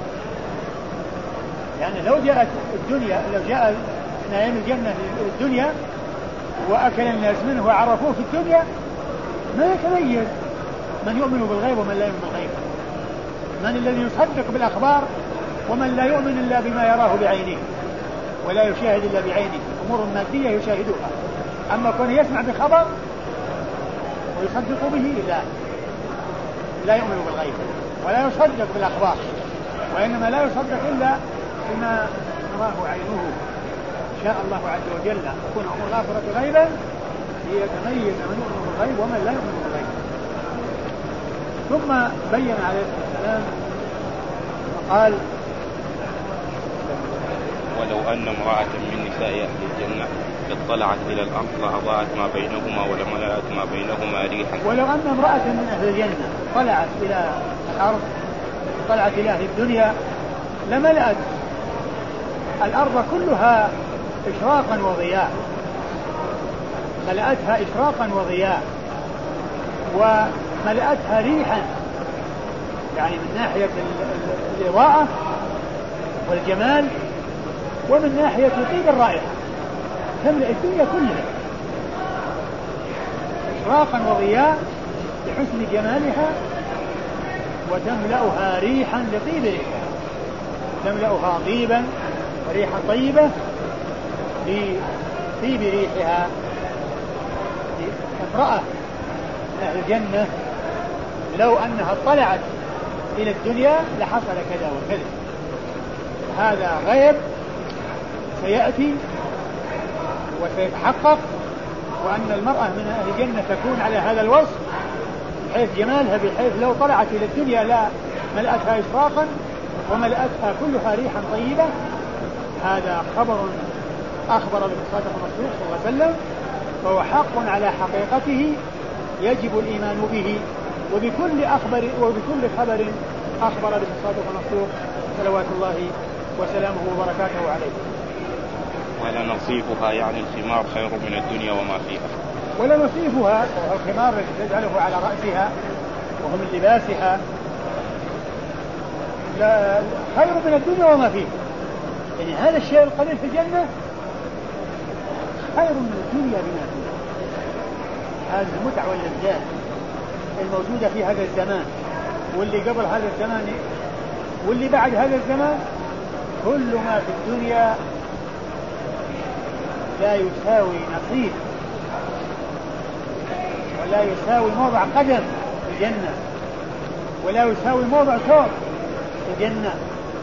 يعني لو جاءت الدنيا لو جاء نعيم الجنة في الدنيا وأكل الناس منه وعرفوه في الدنيا ما يتميز من يؤمن بالغيب ومن لا يؤمن بالغيب، من الذي يصدق بالأخبار ومن لا يؤمن إلا بما يراه بعينه ولا يشاهد إلا بعينه. أمور مادية يشاهدها، أما كون يسمع بخبر ويصدق به لا لا يؤمن بالغيب ولا يصدق بالأخبار، وإنما لا يصدق إلا بما راه عينه. شاء الله عز وجل تكون أمور الآخرة غيبا ليتميز من يؤمن بالغيب ومن لا يؤمن بالغيب. ثم بين عليه الصلاة والسلام وقال ولو أن امرأة من نساء أهل الجنة اطلعت إلى الأرض لأضاءت ما بينهما ولملأت ما بينهما ريحا. ولو أن امرأة من أهل الجنة طلعت إلى الأرض، طلعت إلى أهل الدنيا، لملأت الأرض كلها إشراقا وضياء، ملأتها إشراقا وضياء، وملأتها ريحا، يعني من ناحية الإضاءة والجمال، ومن ناحية طيب الرائحة، تملأ الدنيا كلها إشراقا وضياء لحسن جمالها، وتملأها ريحا لطيب ريحها، تملأها طيبا وريحا طيبة لطيب ريحها. امرأة من أهل الجنة لو أنها اطلعت إلى الدنيا لحصل كذا وكذا، هذا غيب سيأتي وسيتحقق، وأن المرأة من أهل الجنة تكون على هذا الوصف بحيث جمالها، بحيث لو طلعت إلى الدنيا لا ملأتها إشراقا وملأتها كلها ريحا طيبة. هذا خبر أخبر به الصادق المصدوق صلى الله عليه وسلم، فهو حق على حقيقته يجب الإيمان به، وبكل أخبر وبكل خبر أخبر به الصادق المصدوق صلوات الله وسلامه وبركاته عليه. ولا نصيفها يعني الخمار خير من الدنيا وما فيها. ولا نصيفها وهو الخمار الذي تجعله على رأسها وهو من لباسها لا خير من الدنيا وما فيها. يعني هذا الشيء القليل في الجنة خير من الدنيا بما فيها. هذه المتع واللذات الموجودة في هذا الزمان واللي قبل هذا الزمان واللي بعد هذا الزمان، كل ما في الدنيا لا يساوي نصيب ولا يساوي موضع قدم في الجنة ولا يساوي موضع ثوب في الجنة.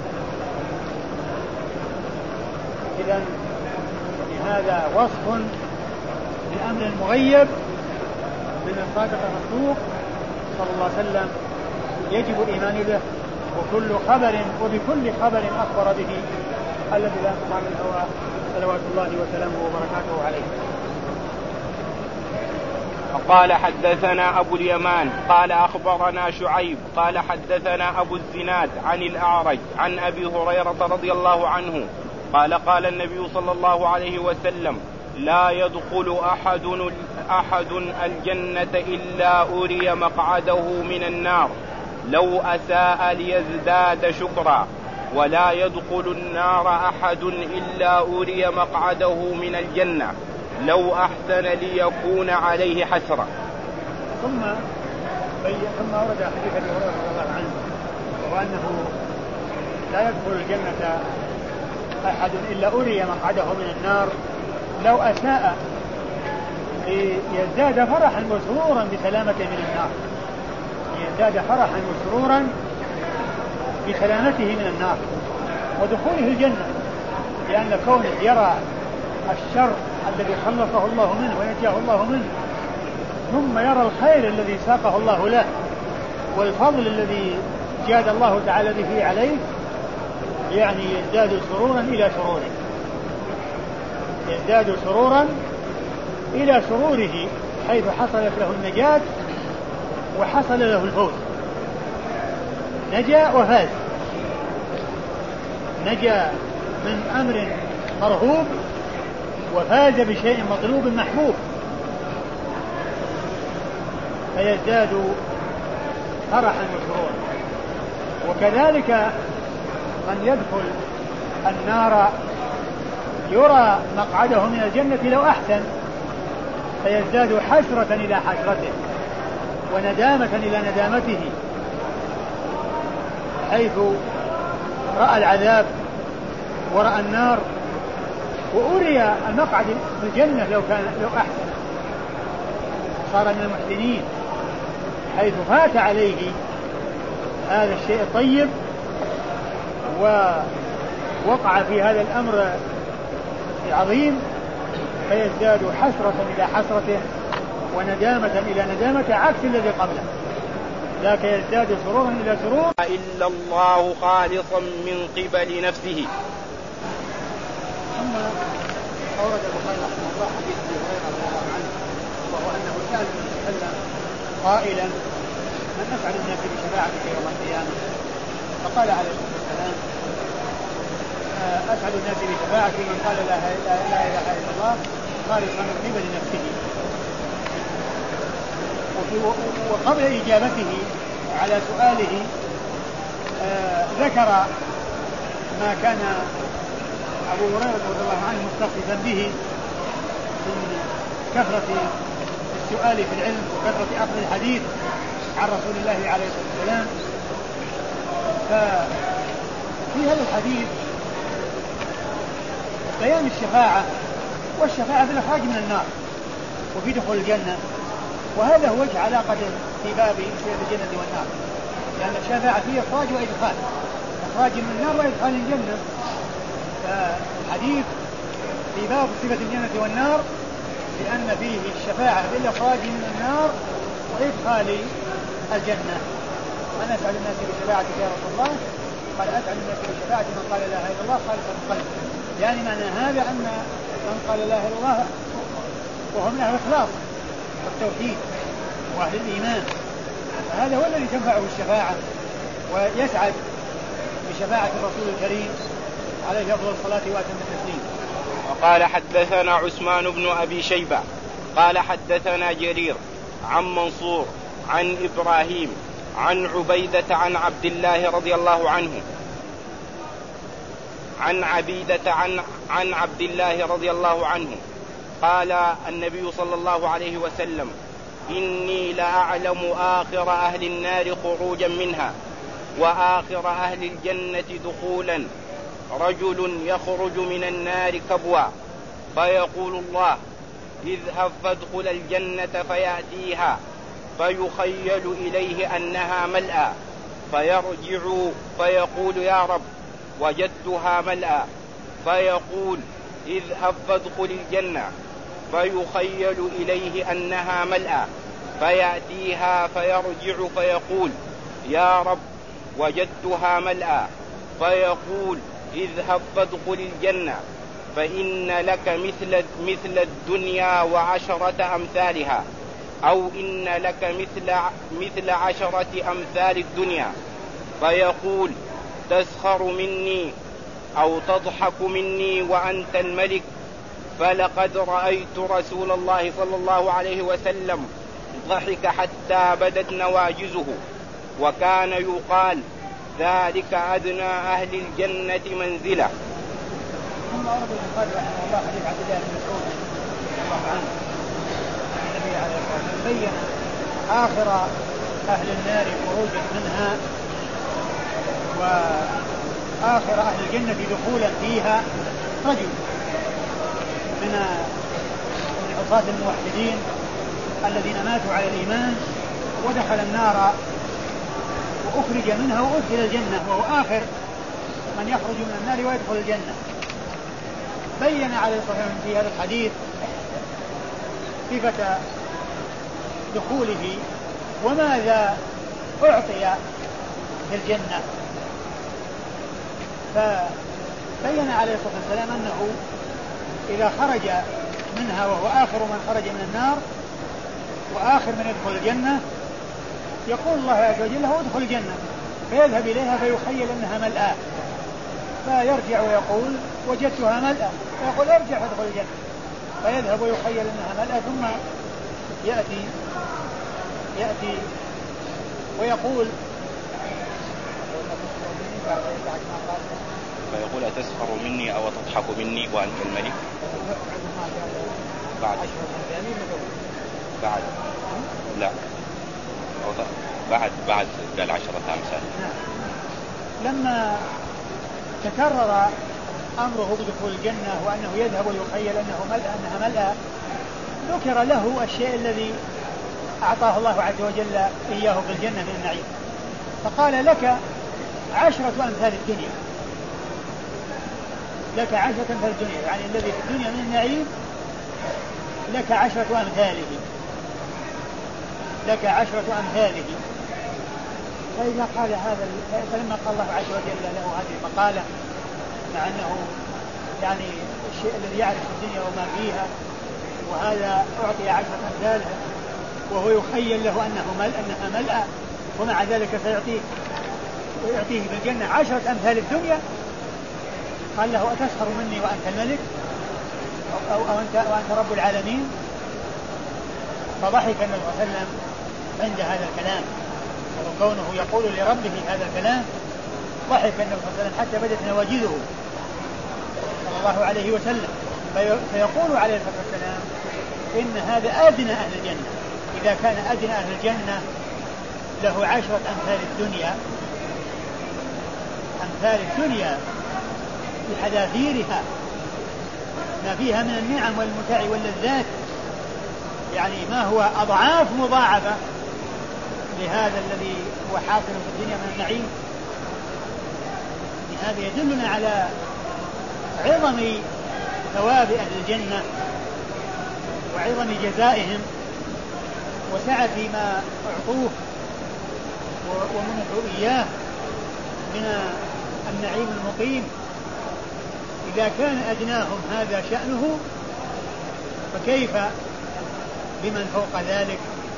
إذن هذا وصف لأمر مغيب من الصادق المصدوق صلى الله عليه وسلم يجب الإيمان به، وكل خبر وبكل خبر أخبر به الذي لا ينطق عن الهوى صلوات الله وسلامه وبركاته عليه. قال حدثنا أبو اليمان قال أخبرنا شعيب قال حدثنا أبو الزناد عن الأعرج عن أبي هريرة رضي الله عنه قال قال النبي صلى الله عليه وسلم: لا يدخل أحد, أحد الجنة إلا أري مقعده من النار لو أساء ليزداد شكرا، ولا يدخل النار أحد إلا أري مقعده من الجنة لو أحسن ليكون عليه حسرة. ثم ثم ورد حديث أبي هريرة رضي الله عنه وأنه لا يدخل الجنة أحد إلا أري مقعده من النار لو أساء ليزداد فرحا وسرورا بسلامته من النار، يزداد فرحا وسرورا بسلامته من النار ودخوله الجنة، لأن كونه يرى الشر الذي خلصه الله منه وينجاه الله منه، ثم يرى الخير الذي ساقه الله له والفضل الذي جاد الله تعالى به عليه، يعني يزداد سرورا إلى سروره، يزداد سرورا إلى سروره حيث حصلت له النجاة وحصل له الفوز. نجا وفاز، نجا من أمر مرهوب وفاز بشيء مطلوب محبوب، فيزداد فرحا وسرورا. وكذلك من يدخل النار يرى مقعده من الجنة لو أحسن فيزداد حسرة إلى حسرته وندامة إلى ندامته، حيث رأى العذاب ورأى النار وأري المقعد في الجنة لو كان لو أحسن صار من المحسنين، حيث فات عليه هذا الشيء الطيب ووقع في هذا الأمر العظيم فيزداد حسرة إلى حسرته وندامة إلى ندامته عكس الذي قبله، ذاك يزداد سرورا إلى سرور. إلا الله خالصا من قبل نفسه. ثم أورد البخاري رحمه الله حديث أبي هريرة رضي الله عنه، وهو أنه سأل النبي صلى الله عليه وسلم قائلا: من أسعد الناس بشفاعتك يوم القيامة؟ فقال عليه الصلاة والسلام: أسعد الناس بشفاعتي من قال لا إله إلا الله خالصا من قبل نفسه. وقبل إجابته على سؤاله آه ذكر ما كان أبو هريرة رضي الله عنه متصفا به من كثرة السؤال في العلم وكثرة أخذ الحديث عن رسول الله عليه الصلاة والسلام. ففي هذا الحديث بيان الشفاعة، والشفاعة في الإخراج من النار وفي دخول الجنة، وهذا هو وجه علاقة في باب الجنة والنار، لأن الشفاعة فيه إخراج وإدخال، إخراج من النار وإدخال الجنة. فالحديث في باب صفة الجنة والنار لأن فيه الشفاعة بالإخراج من النار وإدخال الجنة. من أسأل الناس بشفاعتك يا رسول الله؟ قال: أسأل الناس بشفاعة من قال لا إله إلا الله خالصا من قلبه. يعني معنى هذا أن من قال لا إله إلا الله وهو من أهل الإخلاص والتوحيد وأهل الإيمان، فهذا هو الذي تنفعه الشفاعة ويسعد بشفاعة الرسول الكريم عليه أفضل الصلاة وأتم التسليم. وقال: حدثنا عثمان بن أبي شيبة قال حدثنا جرير عن منصور عن إبراهيم عن عبيدة عن عبد الله رضي الله عنه عن عبيدة عن, عن عبد الله رضي الله عنه قال النبي صلى الله عليه وسلم: إني لأعلم آخر أهل النار خروجا منها وآخر أهل الجنة دخولا، رجل يخرج من النار كبوا فيقول الله: اذهب فادخل الجنة، فيأتيها فيخيل إليه أنها ملأى، فيرجع فيقول: يا رب وجدتها ملأى، فيقول: اذهب فادخل الجنة، فيخيل إليه أنها ملأى، فيأتيها فيرجع فيقول: يا رب وجدتها ملأى، فيقول: اذهب فادخل الجنة، فإن لك مثل, مثل الدنيا وعشرة أمثالها، أو إن لك مثل, مثل عشرة أمثال الدنيا. فيقول: تسخر مني أو تضحك مني وأنت الملك؟ فلقد رأيت رسول الله صلى الله عليه وسلم ضحك حتى بدت نواجزه، وكان يقال: ذلك أدنى أهل الجنة منزلة. ثم أورد البخاري رحمه الله حديث عبد الله بن مسعود رضي الله عنه عن النبي عليه الصلاة والسلام بين آخر أهل النار خروجا منها وآخر أهل الجنة دخولا فيها رجل من عصاة الموحدين الذين ماتوا على الإيمان ودخل النار وأخرج منها وأدخل الجنة، وهو آخر من يخرج من النار ويدخل الجنة. بين عليه الصلاة والسلام في هذا الحديث صفة دخوله وماذا أعطي في الجنة، فبين عليه الصلاة والسلام أنه إذا خرج منها وهو آخر من خرج من النار وآخر من يدخل الجنة يقول الله عز وجل: هو ادخل الجنة، فيذهب إليها فيخيل أنها ملأى، فيرجع ويقول: وجدتها ملأى، فيقول: ارجع فادخل الجنة، فيذهب ويخيل أنها ملأى، ثم يأتي يأتي ويقول فيقول: أتسخر مني أو تضحك مني وأنت الملك؟ بعد بعد لا بعد بعد قال عشرة أمثال. لما تكرر أمره بدخول الجنة وأنه يذهب ويخيل أنه ملأ أنها ملأ، ذكر له الشيء الذي أعطاه الله عز وجل إياه في الجنة من النعيم، فقال: لك عشرة أمثال الدنيا، لك عشرة أمثال الدنيا، يعني الذي في الدنيا من النعيم لك عشرة أمثاله، لك عشرة أمثاله. فإذا قال هذا، فلما قال الله عز وجل له هذه المقالة، مع أنه يعني الشيء الذي يعرف الدنيا وما فيها، وهذا أعطي عشرة أمثالها وهو يخيل له أنه ملأ أنها ملأ، ومع ذلك سيعطيه ويعطيه في الجنة عشرة أمثال الدنيا. قال له أتسخر مني وأنت الملك أو, أو, أو أنت, وأنت رب العالمين؟ فضحك النبي صلى الله عليه وسلم عند هذا الكلام، وكونه يقول لربه هذا الكلام ضحك النبي صلى الله عليه وسلم حتى بدت نواجذه صلى الله عليه وسلم. فيقول عليه الصلاة والسلام إن هذا أدنى أهل الجنة، إذا كان أدنى أهل الجنة له عشرة أمثال الدنيا، أمثال الدنيا بحذافيرها ما فيها من النعم والمتاع واللذات، يعني ما هو أضعاف مضاعفة لهذا الذي هو حاصل في الدنيا من النعيم. هذا يدلنا على عظم ثواب أهل الجنة وعظم جزائهم وسعة ما أعطوه ومنحوا إياه من النعيم المقيم. إذا كان أدناهم هذا شأنه فكيف بمن فوق ذلك؟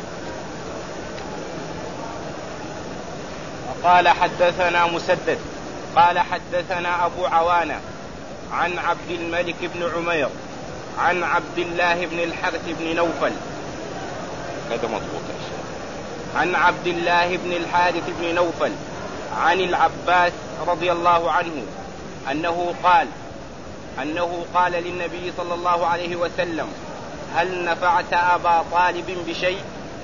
قال حدثنا مسدد قال حدثنا أبو عوانة عن عبد الملك بن عمير عن عبد الله بن الحارث بن نوفل هذا مضبوط عن عبد الله بن الحارث بن نوفل عن العباس رضي الله عنه أنه قال أنه قال للنبي صلى الله عليه وسلم هل نفعت أبا طالب بشيء؟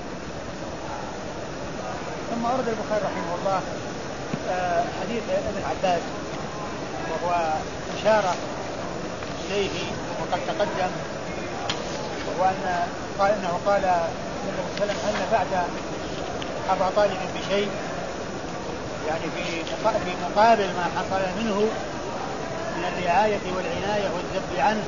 ثم أورد البخاري رحمه الله حديث ابن عباس وهو إشارة إليه وقد تقدم، وهو أن قال إنه قال النبي صلى الله عليه وسلم هل نفعت أبا طالب بشيء، يعني في مقابل ما حصل منه من الرعاية والعناية والذب عنه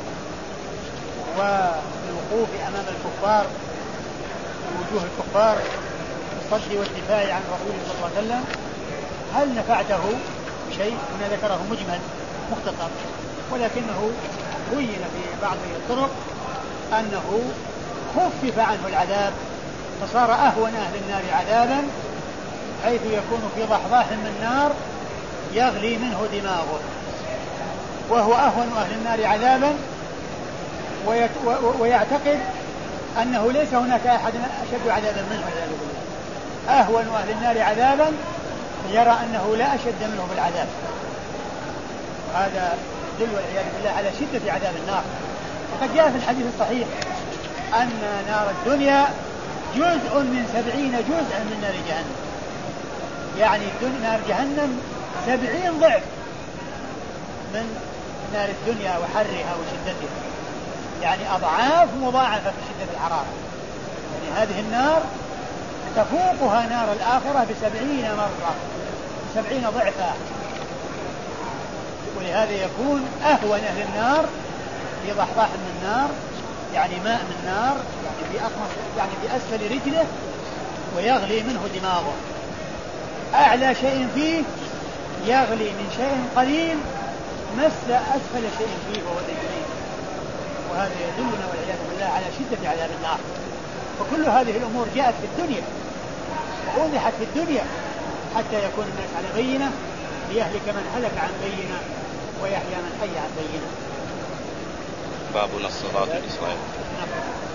والوقوف أمام الكفار ووجوه الكفار الصد والدفاع عن رسول صلى الله عليه وسلم. هل نفعته بشيء؟ هنا ذكره مجمل مختصر، ولكنه بين في بعض الطرق أنه خفف عنه العذاب فصار أهون أهل النار عذابا، حيث يكون في ضحضاح من النار يغلي منه دماغه، وهو أهون أهل النار عذابا ويعتقد أنه ليس هناك أحد أشد عذابا منه. أهون أهل النار عذابا يرى أنه لا أشد منه بالعذاب. هذا يدل والعياذ بالله على شدة عذاب النار. وقد جاء في الحديث الصحيح أن نار الدنيا جزء من سبعين جزءا من نار جهنم، يعني نار جهنم سبعين ضعف من نار الدنيا وحرها وشدتها، يعني أضعاف مضاعفة في شدة الحرارة. يعني هذه النار تفوقها نار الآخرة بسبعين مرة، سبعين ضعفا، ولهذا يكون أهون أهل النار في ضحضاح من النار، يعني ماء من النار، يعني في أطمس، يعني في أسفل رجله ويغلي منه دماغه. أعلى شيء فيه يغلي من شيء قليل مس أسفل شيء فيه وهو الرجلين. وهذا يدلنا والعياذ بالله على شدة عذاب النار. وكل هذه الأمور جاءت في الدنيا وأوضحت في الدنيا حتى يكون الناس على بينة، ليهلك من هلك عن بينة ويحيى من حي عن بينة. باب الصلاة في الإسلام.